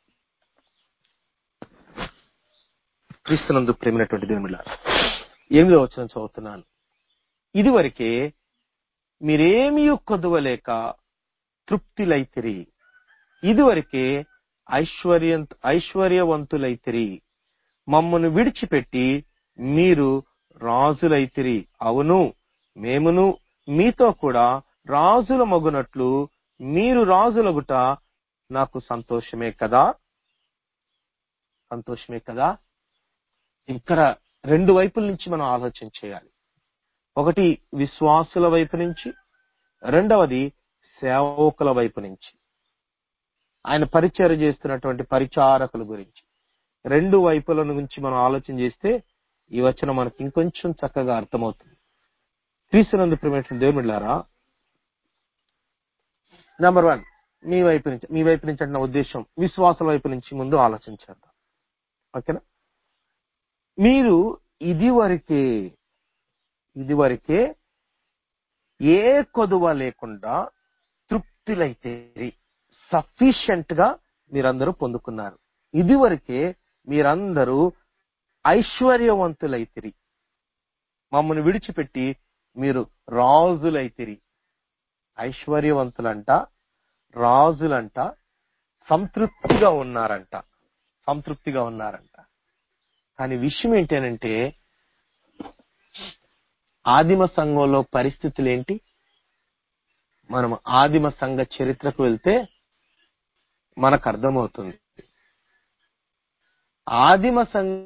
క్రీస్తునందు ప్రేమైనటువంటి దేవునిలా ఎనిమిదో వచనం చదువుతున్నాను. ఇది వరకే మీరేమీ కొదవలేక తృప్తిలైతిరి, ఇదివరకే ఐశ్వర్య ఐశ్వర్యవంతులైతిరి, మమ్మను విడిచిపెట్టి మీరు రాజులైతిరి. అవును, మేమును మీతో కూడా రాజుల మగునట్లు మీరు రాజులగుట నాకు సంతోషమే కదా. సంతోషమే కదా. ఇక్కడ రెండు వైపుల నుంచి మనం ఆలోచన చేయాలి. ఒకటి విశ్వాసుల వైపు నుంచి, రెండవది సేవకుల వైపు నుంచి, ఆయన పరిచర్య చేస్తున్నటువంటి పరిచారకుల గురించి. రెండు వైపుల నుంచి మనం ఆలోచన చేస్తే ఈ వచనం మనకి ఇంకొంచెం చక్కగా అర్థమవుతుంది. క్రీస్తునందు ప్రియమైన దేవుని బిడ్డలారా, నెంబర్ వన్, మీ వైపు నుంచి మీ వైపు నుంచి అంటే నా ఉద్దేశం విశ్వాసుల వైపు నుంచి ముందు ఆలోచన చేద్దాం. ఓకేనా? మీరు ఇది వరకే ఇది వరకే ఏ కొదువ లేకుండా తృప్తులైతే సఫిషియంట్ గా మీరందరూ పొందుకున్నారు. ఇది వరకే మీరందరూ ఐశ్వర్యవంతులైతిరి, మమ్మల్ని విడిచిపెట్టి మీరు రాజులైతిరి. ఐశ్వర్యవంతులంట, రాజులంట, సంతృప్తిగా ఉన్నారంట సంతృప్తిగా ఉన్నారంట కానీ విషయం ఏంటంటే ఆదిమ సంఘంలో పరిస్థితులు ఏంటి? మనం ఆదిమ సంఘ చరిత్రకు వెళ్తే మనకు అర్థమవుతుంది. ఆదిమ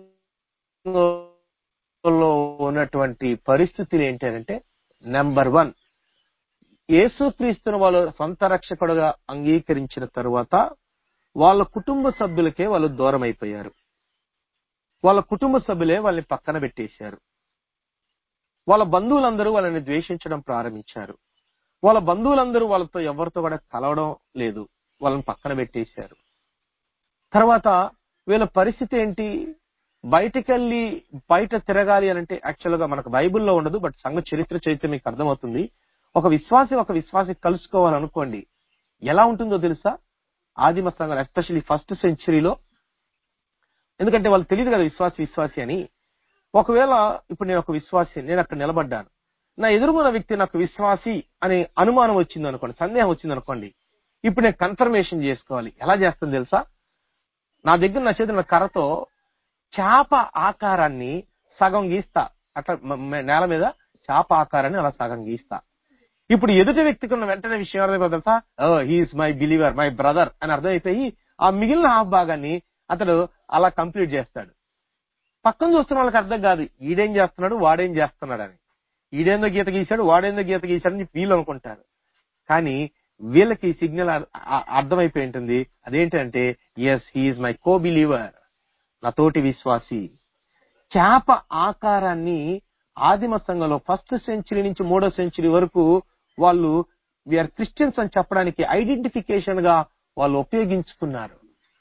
సంఘంలో ఉన్నటువంటి పరిస్థితులు ఏంటంటే, నెంబర్ వన్, యేసుక్రీస్తును వాళ్ళు సొంత రక్షకుడుగా అంగీకరించిన తరువాత వాళ్ళ కుటుంబ సభ్యులకే వాళ్ళు దూరం అయిపోయారు. వాళ్ళ కుటుంబ సభ్యులే వాళ్ళని పక్కన పెట్టేశారు. వాళ్ళ బంధువులందరూ వాళ్ళని ద్వేషించడం ప్రారంభించారు. వాళ్ళ బంధువులందరూ వాళ్ళతో ఎవరితో కూడా కలవడం లేదు, వాళ్ళని పక్కన పెట్టేశారు. తర్వాత వీళ్ళ పరిస్థితి ఏంటి? బయటికెళ్ళి బయట తిరగాలి అని అంటే యాక్చువల్ గా మనకు బైబిల్లో ఉండదు, బట్ సంఘ చరిత్ర చరిత్ర మీకు అర్థమవుతుంది. ఒక విశ్వాసి ఒక విశ్వాసి కలుసుకోవాలనుకోండి, ఎలా ఉంటుందో తెలుసా? ఆదిమ సంఘం ఎస్పెషల్లీ ఫస్ట్ సెంచరీలో, ఎందుకంటే వాళ్ళు తెలియదు కదా విశ్వాసి విశ్వాసి అని. ఒకవేళ ఇప్పుడు నేను ఒక విశ్వాసి, నేను అక్కడ నిలబడ్డాను, నా ఎదురుగున్న వ్యక్తి నాకు విశ్వాసి అనే అనుమానం వచ్చింది అనుకోండి, సందేహం వచ్చింది అనుకోండి, ఇప్పుడు నేను కన్ఫర్మేషన్ చేసుకోవాలి. ఎలా చేస్తాను తెలుసా? నా దగ్గర నా చేతున్న కర్రతో చేప ఆకారాన్ని సగం గీస్తా, అట్లా నేల మీద చేప ఆకారాన్ని అలా సగం గీస్తా. ఇప్పుడు ఎదుటి వ్యక్తికి ఉన్న వెంటనే విషయం అర్థమైపోతుంది తెలుసా? Oh he is my believer, my brother అని అర్థమైపోయి ఆ మిగిలిన హాఫ్ భాగాన్ని అతడు అలా కంప్లీట్ చేస్తాడు. పక్కన చూస్తున్న వాళ్ళకి అర్థం కాదు ఈడేం చేస్తున్నాడు వాడేం చేస్తున్నాడు అని. ఈడేందో గీత గీశాడు వాడేందో గీత గీశాడని వీళ్ళు అనుకుంటారు. కానీ వీళ్ళకి సిగ్నల్ అర్థమైపోయి ఉంటుంది. అదేంటంటే yes he is my co believer, నా తోటి విశ్వాసి. చేప ఆకారాన్ని ఆదిమ సంఘంలో ఫస్ట్ సెంచరీ నుంచి మూడో సెంచరీ వరకు వాళ్ళు వీఆర్ క్రిస్టియన్స్ అని చెప్పడానికి ఐడెంటిఫికేషన్ గా వాళ్ళు ఉపయోగించుకున్నారు.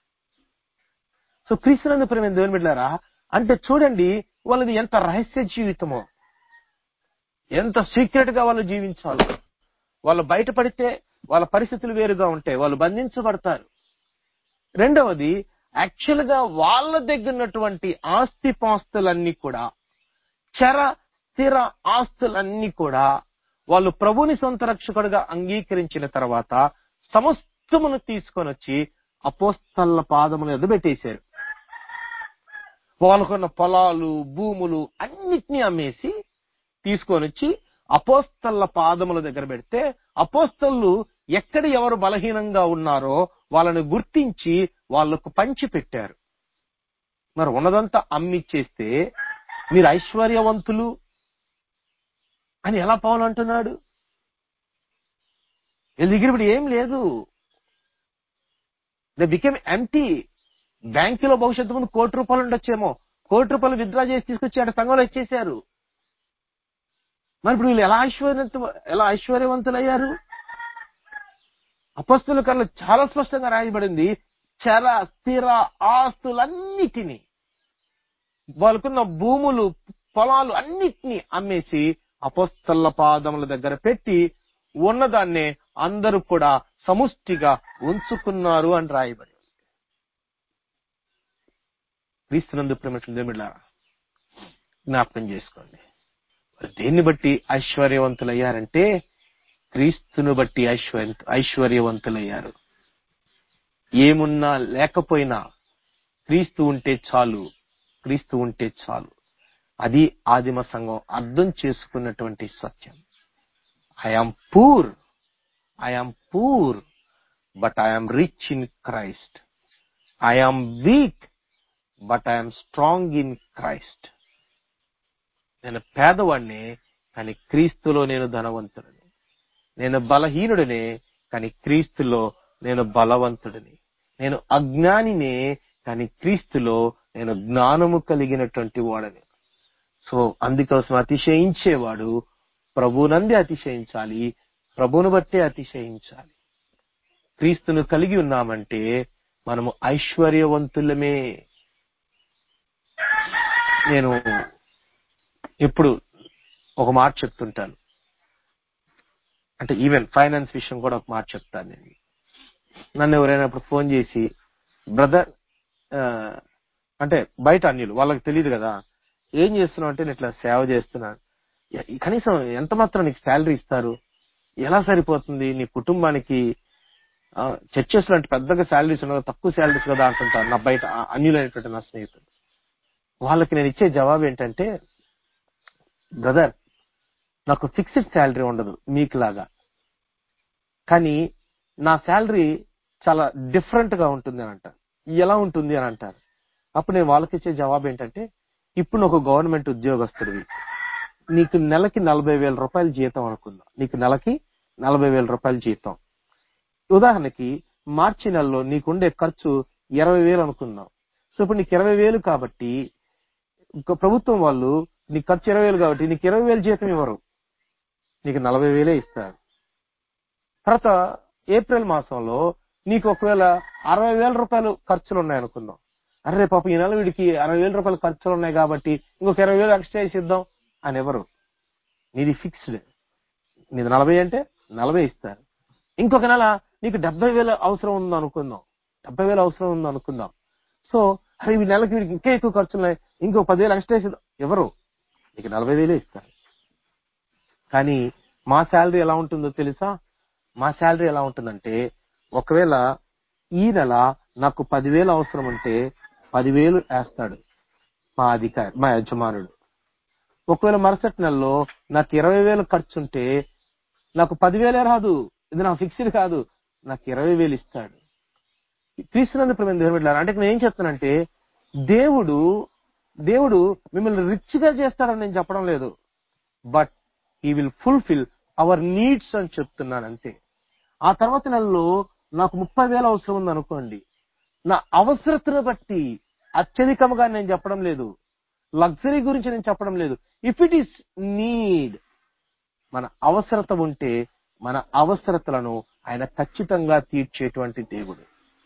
సో క్రీస్తునందు ప్రేమ దేవుని బిడ్డలారా, అంటే చూడండి వాళ్ళది ఎంత రహస్య జీవితమో, ఎంత సీక్రెట్ గా వాళ్ళు జీవించాలో. వాళ్ళు బయటపడితే వాళ్ళ పరిస్థితులు వేరుగా ఉంటాయి, వాళ్ళు బంధించబడతారు. రెండవది, యాక్చువల్ గా వాళ్ళ దగ్గర ఉన్నటువంటి ఆస్తి పాస్తులన్నీ కూడా, చర స్థిర ఆస్తులన్నీ కూడా వాళ్ళు ప్రభుని సొంత రక్షకుడుగా అంగీకరించిన తర్వాత సమస్తమును తీసుకొని వచ్చి అపోస్తల పాదముల మీద పెట్టేశారు. వాళ్ళకున్న పొలాలు భూములు అన్నిటినీ అమ్మేసి తీసుకొని వచ్చి అపోస్తల పాదముల దగ్గర పెడితే, అపోస్తలు ఎక్కడ ఎవరు బలహీనంగా ఉన్నారో వాళ్ళని గుర్తించి వాళ్లకు పంచి పెట్టారు. మరి ఉన్నదంతా అమ్మిచ్చేస్తే మీరు ఐశ్వర్యవంతులు అని ఎలా పౌలు అంటున్నాడు? వీళ్ళ దగ్గర ఇప్పుడు ఏం లేదు. They became empty. బ్యాంకులో భవిష్యత్తు ముందు కోటి రూపాయలు ఉండొచ్చేమో, కోటి రూపాయలు విత్డ్రా చేసి తీసుకొచ్చి అక్కడ సంఘంలో ఇచ్చేశారు. మరి ఇప్పుడు వీళ్ళు ఎలా ఐశ్వర్యవంతు ఎలా ఐశ్వర్యవంతులయ్యారు? అపొస్తలుల కార్యాలు చాలా స్పష్టంగా రాయబడింది, చర స్థిర ఆస్తులన్నిటినీ, వాళ్ళకున్న భూములు పొలాలు అన్నిటినీ అమ్మేసి అపొస్తలుల పాదముల దగ్గర పెట్టి ఉన్నదాన్నే అందరూ కూడా సముష్టిగా ఉంచుకున్నారు అని రాయబడి. క్రీస్తునందు ప్రేమటువంటి దేవులారా, జ్ఞాపకం చేసుకోండి. దేన్ని బట్టి ఐశ్వర్యవంతులయ్యారంటే క్రీస్తును బట్టి ఐశ్వర్య ఐశ్వర్యవంతులయ్యారు. ఏమున్నా లేకపోయినా క్రీస్తు ఉంటే చాలు, క్రీస్తు ఉంటే చాలు. అది ఆదిమ సంఘం అర్థం చేసుకున్నటువంటి సత్యం. I am poor, I am poor but I am rich in Christ. I am weak but I am strong in Christ. నేను పేదవాడిని కానీ క్రీస్తులో నేను ధనవంతుడిని. నేను బలహీనుడినే కానీ క్రీస్తులో నేను బలవంతుడిని. నేను అజ్ఞానినే కానీ క్రీస్తులో నేను జ్ఞానము కలిగినటువంటి వాడని. సో అందుకోసం అతిశయించేవాడు ప్రభువునందే అతిశయించాలి, ప్రభువును బట్టే అతిశయించాలి. క్రీస్తును కలిగి ఉన్నామంటే మనము ఐశ్వర్యవంతులమే. నేను ఎప్పుడు ఒక మాట చెప్తుంటాను, అంటే ఈవెన్ ఫైనాన్స్ విషయం కూడా ఒక మాట చెప్తాను. నేను నన్ను ఎవరైనా ఇప్పుడు ఫోన్ చేసి బ్రదర్ అంటే బయట అన్యులు వాళ్ళకి తెలియదు కదా, ఏం చేస్తున్నావు అంటే నేను ఇట్లా సేవ చేస్తున్నాను, కనీసం ఎంత మాత్రం నీకు శాలరీ ఇస్తారు, ఎలా సరిపోతుంది నీ కుటుంబానికి, చర్చెస్ లాంటి పెద్దగా శాలరీస్ ఉండవు, తక్కువ శాలరీస్ కదా అంటుంటారు నా బయట అన్యులైనటువంటి నా స్నేహితులు. వాళ్ళకి నేను ఇచ్చే జవాబు ఏంటంటే, బ్రదర్ నాకు ఫిక్స్డ్ శాలరీ ఉండదు మీకులాగా, కానీ నా శాలరీ చాలా డిఫరెంట్ గా ఉంటుంది అని అంటారు. ఎలా ఉంటుంది అని అంటారు. అప్పుడు నేను వాళ్ళకి ఇచ్చే జవాబు ఏంటంటే, ఇప్పుడు ఒక గవర్నమెంట్ ఉద్యోగస్తుడివి, నీకు నెలకి నలభై వేల రూపాయల జీతం అనుకుందాం, నీకు నెలకి నలభై వేల రూపాయల జీతం. ఉదాహరణకి మార్చి నెలలో నీకుండే ఖర్చు ఇరవై వేలు అనుకుందాం. సో ఇప్పుడు నీకు ఇరవై వేలు కాబట్టి ప్రభుత్వం వాళ్ళు నీ ఖర్చు ఇరవై వేలు కాబట్టి నీకు ఇరవై వేలు జీతం ఇవ్వరు, నీకు నలభై వేలే ఇస్తారు. తర్వాత ఏప్రిల్ మాసంలో నీకు ఒకవేళ అరవై వేల రూపాయలు ఖర్చులు ఉన్నాయి అనుకుందాం. అరే పాప ఈ నెల వీడికి అరవై వేల రూపాయలు ఖర్చులు ఉన్నాయి కాబట్టి ఇంకొక ఇరవై వేలు ఎక్స్ట్రా వేసి ఇద్దాం అని ఎవరు. నీది ఫిక్స్డ్, నీది నలభై అంటే నలభై ఇస్తారు. ఇంకొక నెల నీకు డెబ్బై వేలు అవసరం ఉంది అనుకుందాం, డెబ్బై వేలు అవసరం ఉంది అనుకుందాం. సో అరే ఈ నెలకి వీడికి ఇంకా ఎక్కువ ఖర్చులు ఉన్నాయి, ఇంకో పదివేలు ఎక్స్ట్రా వేసి ఎవరు, నీకు నలభై వేలే ఇస్తారు. కానీ మా శాలరీ ఎలా ఉంటుందో తెలుసా? మా శాలరీ ఎలా ఉంటుందంటే, ఒకవేళ ఈ నెల నాకు పదివేలు అవసరం ఉంటే పదివేలు వేస్తాడు మా అధికారి, మా యజమానుడు. ఒకవేళ మరుసటి నెలలో నాకు ఇరవై వేలు ఖర్చు ఉంటే నాకు పదివేలే రాదు, ఇది నా ఫిక్స్డ్ కాదు, నాకు ఇరవై వేలు ఇస్తాడు. క్రీస్తునందు ప్రియమైన దేవుని బిడ్డలారా, అంటే నేను ఏం చెప్తానంటే, దేవుడు దేవుడు మిమ్మల్ని రిచ్ గా చేస్తాడని నేను చెప్పడం లేదు, but he will fulfil our needs అని చెప్తున్నాను అంతే. ఆ తర్వాత నెలలో నాకు ముప్పై వేలు అవసరం ఉంది అనుకోండి, నా అవసరతను బట్టి అత్యధికంగా నేను చెప్పడం లేదు, లగ్జరీ గురించి నేను చెప్పడం లేదు. ఇఫ్ ఇట్ ఈస్ నీడ్, మన అవసరత ఉంటే మన అవసరతలను ఆయన ఖచ్చితంగా తీర్చేటువంటి దేవుడు.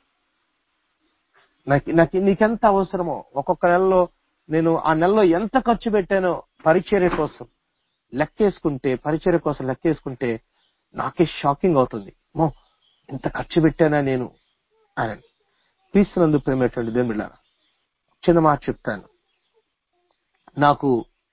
నాకు నాకు నీకెంత అవసరమో, ఒక్కొక్క నెలలో నేను ఆ నెలలో ఎంత ఖర్చు పెట్టానో పరిచర్య కోసం లెక్కేసుకుంటే, పరిచర్య కోసం లెక్కేసుకుంటే నాకే షాకింగ్ అవుతుంది. మో ఇంత ఖర్చు పెట్టానా నేను అని. క్రీస్తునందు ప్రేమేటువంటి దేవుని బిడ్డలారా, చిన్న మాట చెప్తాను. నాకు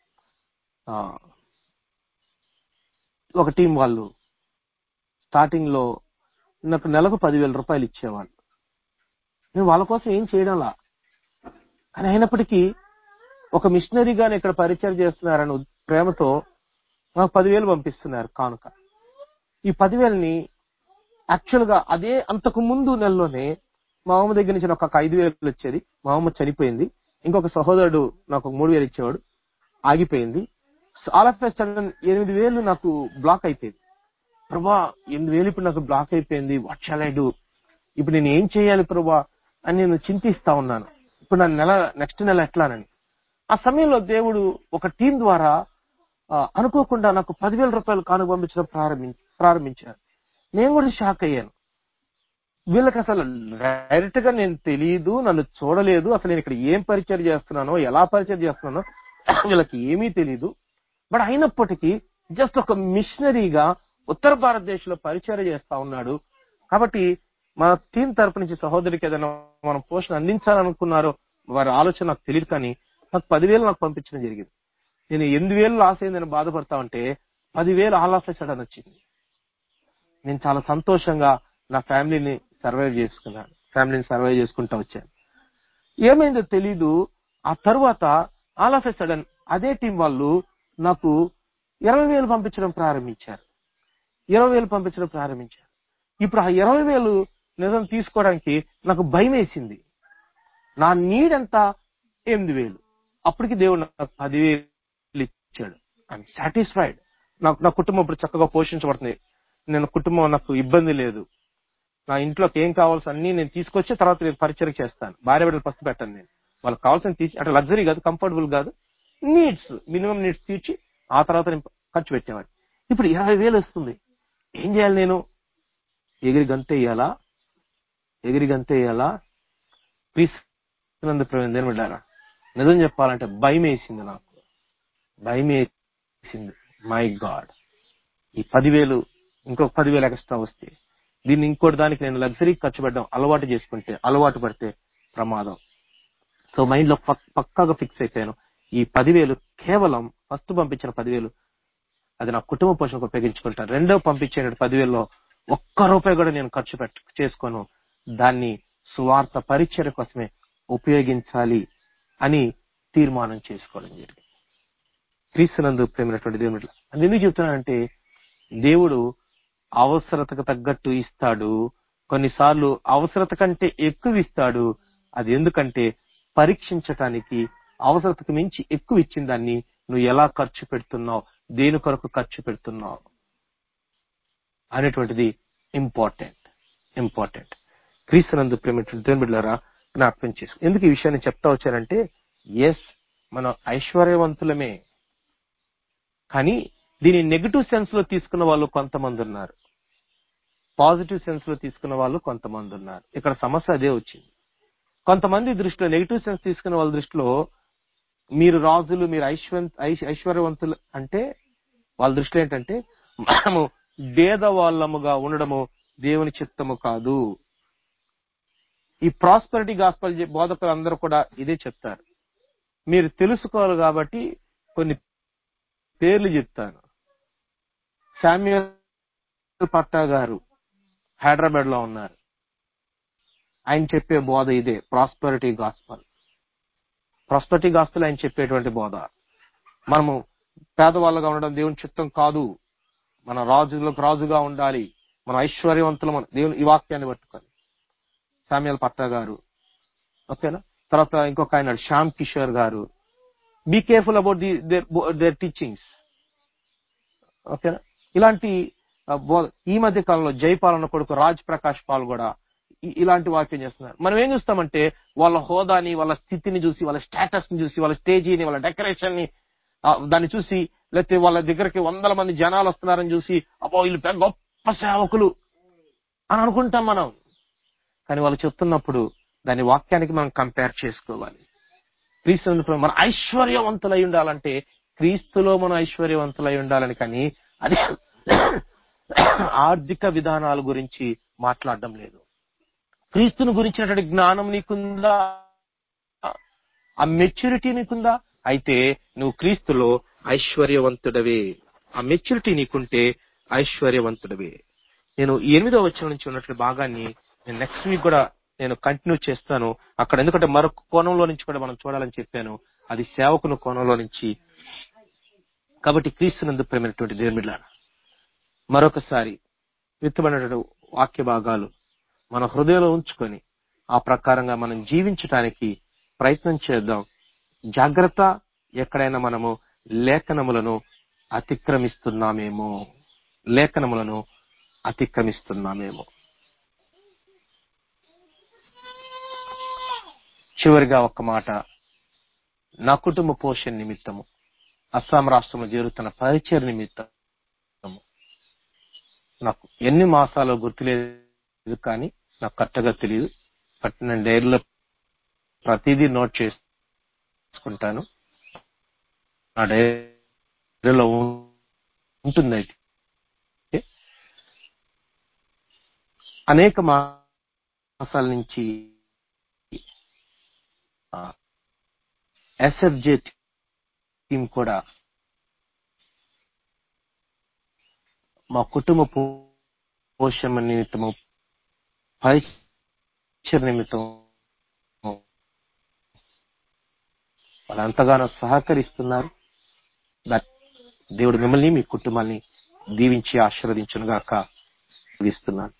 ఒక టీం వాళ్ళు స్టార్టింగ్ లో నాకు నెలకు పదివేల రూపాయలు ఇచ్చేవాళ్ళు. నేను వాళ్ళ కోసం ఏం చేయడంలా, కానీ అయినప్పటికీ ఒక మిషనరీగానే ఇక్కడ పరిచయం చేస్తున్నారని ప్రేమతో నాకు పదివేలు పంపిస్తున్నారు కానుక. ఈ పదివేలని యాక్చువల్ గా అదే అంతకు ముందు నెలలోనే మా అమ్మ దగ్గర నుంచి నాకు ఒక ఐదు వేలు వచ్చేది. మా అమ్మ చనిపోయింది, ఇంకొక సహోదరుడు నాకు మూడు వేలు ఇచ్చేవాడు, ఆగిపోయింది. ఆల్ ఆఫ్ ఎ సడన్ ఎనిమిది వేలు నాకు బ్లాక్ అయిపోయింది. ప్రభా ఎనిమిది వేలు ఇప్పుడు నాకు బ్లాక్ అయిపోయింది, వాట్ షాల్ ఐ డూ, ఇప్పుడు నేను ఏం చేయాలి ప్రభా అని నేను చింతిస్తా ఉన్నాను. ఇప్పుడు నా నెల నెక్స్ట్ నెల ఎట్లానని. ఆ సమయంలో దేవుడు ఒక టీం ద్వారా అనుకోకుండా నాకు పదివేల రూపాయలు కానుక పంపించడం ప్రారంభి ప్రారంభించారు నేను కూడా షాక్ అయ్యాను. వీళ్ళకి అసలు డైరెక్ట్ గా నేను తెలియదు, నన్ను చూడలేదు, అసలు నేను ఇక్కడ ఏం పరిచయం చేస్తున్నానో ఎలా పరిచయం చేస్తున్నానో వీళ్ళకి ఏమీ తెలీదు. బట్ అయినప్పటికీ జస్ట్ ఒక మిషనరీగా ఉత్తర భారతదేశంలో పరిచయం చేస్తా ఉన్నాడు. కాబట్టి మన టీం తరపు నుంచి సహోదరికి ఏదైనా మనం పోషణ అందించాలనుకున్నారో వారి ఆలోచన నాకు తెలియదు, కానీ నాకు పదివేలు నాకు పంపించడం జరిగింది. నేను ఎనిమిది వేలు లాస్ అయిందని బాధపడతా ఉంటే పదివేలు ఆల్ ఆఫ్ ఎ సడన్ వచ్చింది. నేను చాలా సంతోషంగా నా ఫ్యామిలీని సర్వైవ్ చేసుకున్నాను, ఫ్యామిలీని సర్వైవ్ చేసుకుంటా వచ్చాను. ఏమైందో తెలీదు. ఆ తర్వాత ఆల్ ఆఫ్ ఎ సడన్ అదే టీం వాళ్ళు నాకు ఇరవై వేలు పంపించడం ప్రారంభించారు ఇరవై వేలు పంపించడం ప్రారంభించారు ఇప్పుడు ఆ ఇరవై వేలు నిజం తీసుకోవడానికి నాకు భయం వేసింది. నా నీడ్ ఎంత? ఎనిమిది వేలు. అప్పటికి దేవుడు నాకు పదివేలు ఇచ్చాడు. I am satisfied. నాకు నా కుటుంబం ఇప్పుడు చక్కగా పోషించబడుతుంది. నేను కుటుంబం నాకు ఇబ్బంది లేదు. నా ఇంట్లోకి ఏం కావాల్సి అన్ని నేను తీసుకొచ్చి తర్వాత నేను పరిచయం చేస్తాను. భార్య బిడ్డలు ఫస్ట్ పెట్టాను. నేను వాళ్ళకి కావాల్సిన తీసి, అంటే లగ్జరీ కాదు, కంఫర్టబుల్ కాదు, నీడ్స్ మినిమం నీడ్స్ తీర్చి ఆ తర్వాత నేను ఖర్చు పెట్టేవాడిని. ఇప్పుడు ఇరవై వేలు వస్తుంది. ఏం చేయాలి నేను? ఎగిరి గంతేయాలా ఎగిరి గంతేయాలా ప్లీజ్ నందు ప్రవీణ్ బిడ్డారా, నిజం చెప్పాలంటే భయం వేసింది. నాకు భయం వేసింది. మై గాడ్, ఈ పదివేలు ఇంకొక పదివేలు ఎక్స్ట్రా వస్తే దీన్ని ఇంకోటి దానికి నేను లగ్జరీ ఖర్చు పెట్టడం అలవాటు చేసుకుంటే, అలవాటు పడితే ప్రమాదం. సో మైండ్ లో పక్కాగా ఫిక్స్ అయిపోయాను. ఈ పదివేలు కేవలం ఫస్ట్ పంపించిన పదివేలు అది నా కుటుంబ పోషణకు ఉపయోగించుకుంటాను. రెండో పంపించిన పదివేల్లో ఒక్క రూపాయి కూడా నేను ఖర్చు పెట్ట చేసుకోను. దాన్ని సువార్త పరిచర్య కోసమే ఉపయోగించాలి అని తీర్మానం చేసుకోవడం జరిగింది. క్రీస్తునందు ప్రేమైనటువంటి దేవుడు అది ఎందుకు చెప్తున్నానంటే, దేవుడు అవసరతకు తగ్గట్టు ఇస్తాడు, కొన్నిసార్లు అవసరత కంటే ఎక్కువ ఇస్తాడు. అది ఎందుకంటే పరీక్షించటానికి. అవసరతకు మించి ఎక్కువ ఇచ్చిన దాన్ని నువ్వు ఎలా ఖర్చు పెడుతున్నావు, దేని కొరకు ఖర్చు పెడుతున్నావు అనేటువంటిది ఇంపార్టెంట్ ఇంపార్టెంట్ క్రీస్తునందు ప్రేమైనటువంటి దేవుని బిడ్డలారా, జ్ఞాపకం చేసుకో. ఎందుకు ఈ విషయాన్ని చెప్తా వచ్చానంటే, ఎస్ మనం ఐశ్వర్యవంతులమే, కానీ దీని నెగిటివ్ సెన్స్ లో తీసుకున్న వాళ్ళు కొంతమంది ఉన్నారు, పాజిటివ్ సెన్స్ లో తీసుకున్న వాళ్ళు కొంతమంది ఉన్నారు. ఇక్కడ సమస్య అదే వచ్చింది. కొంతమంది దృష్టిలో నెగిటివ్ సెన్స్ తీసుకున్న వాళ్ళ దృష్టిలో మీరు రాజులు, మీరు ఐశ్వర్య ఐశ్వర్యవంతులు అంటే వాళ్ళ దృష్టిలో ఏంటంటే మనము భేదవాళ్ళముగా ఉండడము దేవుని చిత్తము కాదు. ఈ ప్రాస్పరిటీ గాస్పెల్ బోధకులు అందరూ కూడా ఇదే చెప్తారు. మీరు తెలుసుకోవాలి కాబట్టి కొన్ని పేర్లు చెప్తాను. శామ్యూయల్ పట్టా గారు హైదరాబాద్ లో ఉన్నారు. ఆయన చెప్పే బోధ ఇదే, ప్రాస్పరిటీ గాస్పెల్. ప్రాస్పరిటీ గాస్పెల్ ఆయన చెప్పేటువంటి బోధ. మనము పేదవాళ్ళగా ఉండడం దేవుని చిత్తం కాదు, మన రాజులకు రాజుగా ఉండాలి, మన ఐశ్వర్యవంతులు మన దేవుని ఈ వాక్యాన్ని పట్టుకొని. శామ్యూయల్ పట్టా గారు, ఓకేనా. తర్వాత ఇంకొక ఆయన Shyam Kishore garu. Be careful about the their teachings, ఓకేనా. ఇలాంటి బోధ. ఈ మధ్య కాలంలో జైపాల్ అన్న కొడుకు రాజ్ ప్రకాష్ పాల్ కూడా ఇలాంటి వాక్యం చేస్తున్నారు. మనం ఏం చూస్తామంటే వాళ్ళ హోదాని, వాళ్ళ స్థితిని చూసి, వాళ్ళ స్టేటస్ ని చూసి, వాళ్ళ స్టేజీని, వాళ్ళ డెకరేషన్ ని దాన్ని చూసి, లేకపోతే వాళ్ళ దగ్గరికి వందల మంది జనాలు వస్తున్నారని చూసి అబ్బో వీళ్ళు పెద్ద గొప్ప సేవకులు అని అనుకుంటాం మనం. కానీ వాళ్ళు చెప్తున్నప్పుడు దాని వాక్యానికి మనం కంపేర్ చేసుకోవాలి. క్రీస్తు మన ఐశ్వర్యవంతులై ఉండాలంటే క్రీస్తులో మనం ఐశ్వర్యవంతులై ఉండాలని, కానీ అది ఆర్థిక విధానాల గురించి మాట్లాడడం లేదు. క్రీస్తుని గురించినటువంటి జ్ఞానం నీకుందా? ఆ మెచ్యూరిటీ నీకుందా? అయితే నువ్వు క్రీస్తులో ఐశ్వర్యవంతుడవే. ఆ మెచ్యూరిటీ నీకుంటే ఐశ్వర్యవంతుడవే. నేను ఎనిమిదో వచనం నుంచి ఉన్నట్లు భాగాన్ని నేను నెక్స్ట్ వీక్ కూడా నేను కంటిన్యూ చేస్తాను అక్కడ. ఎందుకంటే మరొక కోణంలో నుంచి కూడా మనం చూడాలని చెప్పాను, అది సేవకుని కోణంలో నుంచి. కాబట్టి క్రీస్తునందు ప్రేమైనటువంటి దేవుని బిడ్డలారా, మరొకసారి విత్తబడినటువంటి వాక్య భాగాలు మన హృదయంలో ఉంచుకొని ఆ ప్రకారంగా మనం జీవించటానికి ప్రయత్నం చేద్దాం. జాగ్రత్త, ఎక్కడైనా మనము లేఖనములను అతిక్రమిస్తున్నామేమో లేఖనములను అతిక్రమిస్తున్నామేమో చివరిగా ఒక్క మాట. నా కుటుంబ పోషణ నిమిత్తము అస్సాం రాష్ట్రంలో జరుగుతున్న పరిచయ నిమిత్తము నాకు ఎన్ని మాసాలో గుర్తులేదు, కానీ నాకు కరెక్ట్గా తెలియదు. బట్ నేను డైరీలో ప్రతిదీ నోట్ చేసుకుంటాను. నా డైరీలో ఉంటుంది. అయితే అనేక మాసాల నుంచి ఎస్ఎఫ్జే టీం కూడా మా కుటుంబ పోషణ నిమిత్తము పరిచయ నిమిత్తం వాళ్ళు ఎంతగానో సహకరిస్తున్నారు. దేవుడు మిమ్మల్ని, మీ కుటుంబాన్ని దీవించి ఆశీర్వదించును గాక. ఇస్తున్నాను.